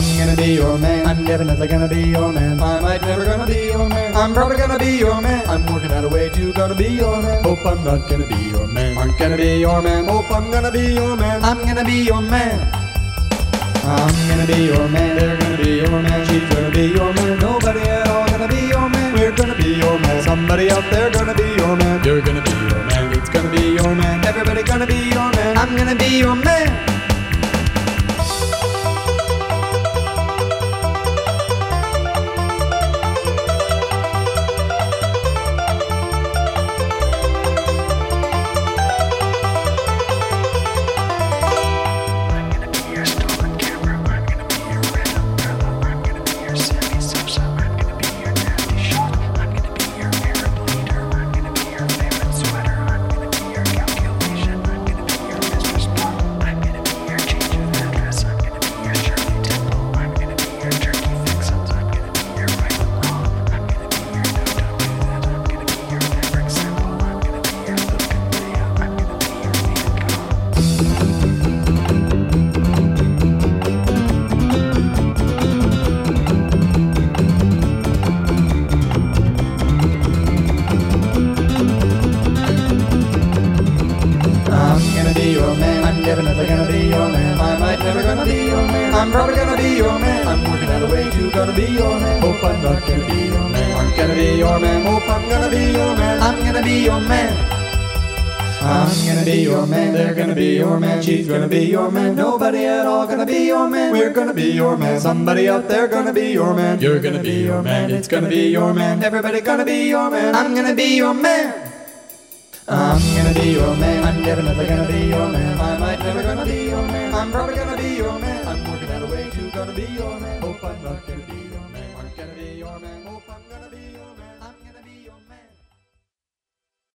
I'm gonna be your man. I'm definitely gonna be your man. I might never gonna be your man. I'm probably gonna be your man. I'm working out a way to gonna be your man. Hope I'm not gonna be your man. I'm gonna be your man. Hope I'm gonna be your man. I'm gonna be your man. I'm gonna be your man. They're gonna be your man. She's gonna be your man. Nobody at all gonna be your man. We're gonna be your man. Somebody out there gonna be your man. You're gonna be your man. It's gonna be your man. Everybody gonna be your man. I'm gonna be your man. I'm definitely gonna be your man. I might never gonna be your man. I'm probably gonna be your man. I'm working out a way to gonna be your man. Hope I'm not gonna be your man. I'm gonna be your man. Hope I'm gonna be your man. I'm gonna be your man. I'm gonna be your man. They're gonna be your man. She's gonna be your man. Nobody at all gonna be your man. We're gonna be your man. Somebody out there gonna be your man. You're gonna be your man. It's gonna be your man. Everybody gonna be your man. I'm gonna be your man. I'm gonna be your man. I'm definitely gonna be your man. I might never gonna be your man. I'm probably gonna be your man. I'm working out a way to gonna be your man. Hope I'm not gonna be your man. I'm gonna be your man. Hope I'm gonna be your man.